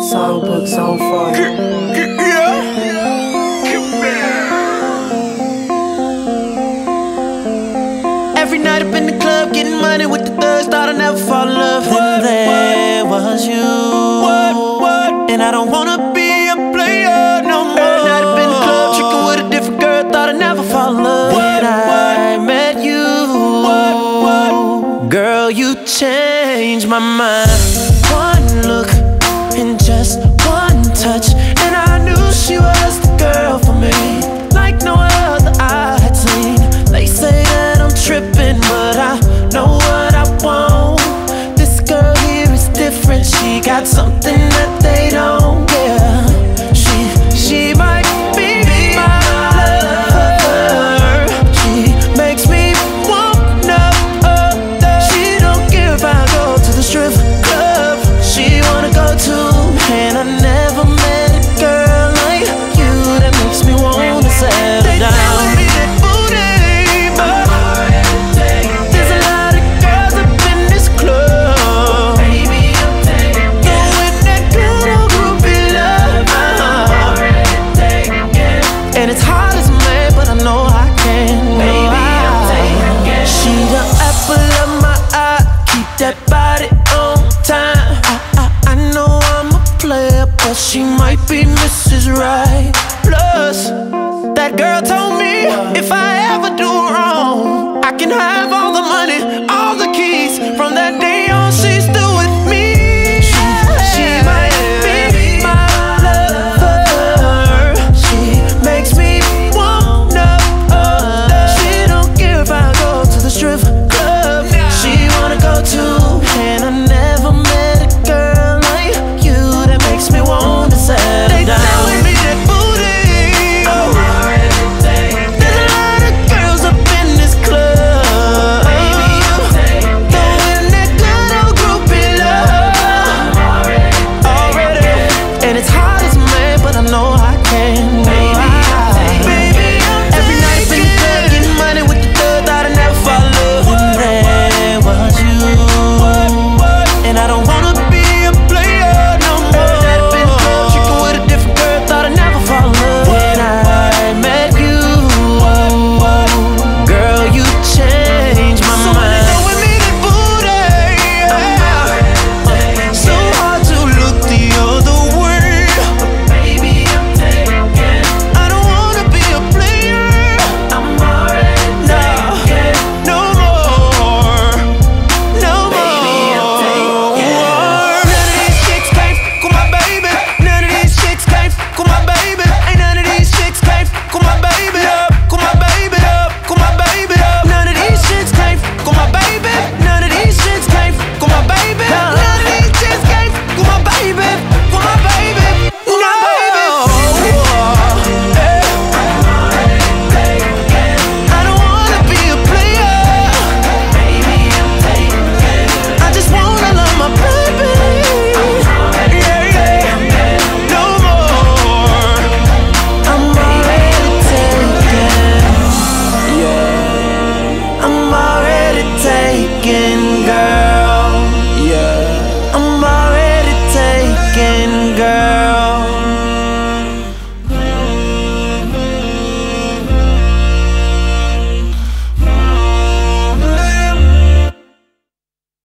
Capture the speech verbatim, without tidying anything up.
Songbooks on fire. Every night up in the club, getting money with the thugs. Thought I'd never fall in love. Then there was you. What, what? And I don't wanna be a player no more. Every night up in the club, tricking with a different girl. Thought I'd never fall in love. When I met you, girl, you changed my mind. One look and just one touch, and I knew she was the girl for me, like no other I had seen. They say that I'm tripping, but I know what I want. This girl here is different. She got something that they don't. Yeah, she she might be my lover. She makes me wanna. She don't care if I go to the strip club. She wanna go too, and I never met a girl like you that makes me wanna settle down. And it's hard as a man, but I know I can. Baby, I'm taking it. She the apple of my eye, keep that body on time. I, I, I know I'm a player, but she might be Missus Right. Plus, that girl told me if I ever do wrong, I can have all the money, all the keys. From that day on, she's still